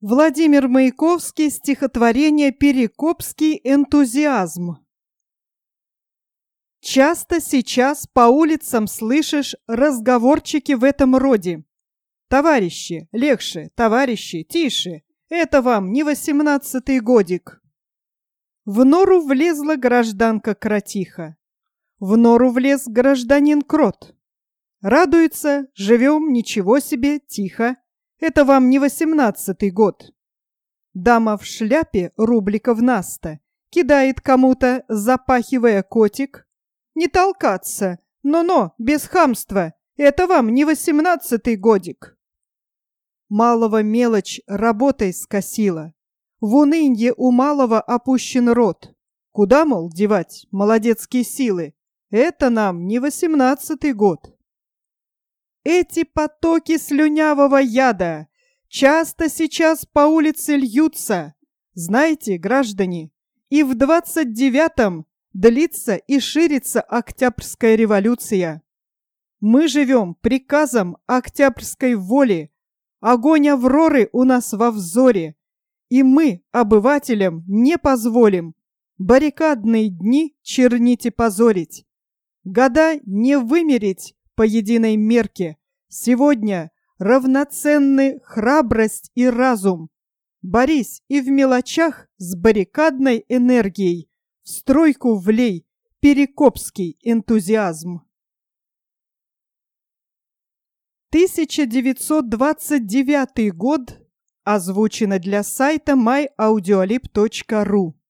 Владимир Маяковский, стихотворение «Перекопский энтузиазм». Часто сейчас по улицам слышишь разговорчики в этом роде. «Товарищи, легче, товарищи, тише, это вам не 18-й годик». В нору влезла гражданка-кротиха. В нору влез гражданин-крот. Радуется, живем, ничего себе, тихо. Это вам не 18-й год. Дама в шляпе рубликов на 100 кидает кому-то, запахивая котик. Не толкаться, но-но, без хамства. Это вам не 18-й годик. Малого мелочь работой скосила. В унынье у малого опущен рот. Куда, мол, девать молодецкие силы? Это нам не 18-й год. Эти потоки слюнявого яда часто сейчас по улице льются. Знаете, граждане, и в 29-м длится и ширится Октябрьская революция. Мы живем приказом Октябрьской воли. Огонь Авроры у нас во взоре. И мы, обывателям, не позволим баррикадные дни чернить и позорить. Года не вымерить по единой мерке. Сегодня равноценны храбрость и разум. Борись и в мелочах с баррикадной энергией. В стройку влей перекопский энтузиазм. 1929 год. Озвучено для сайта myaudiolib.ru.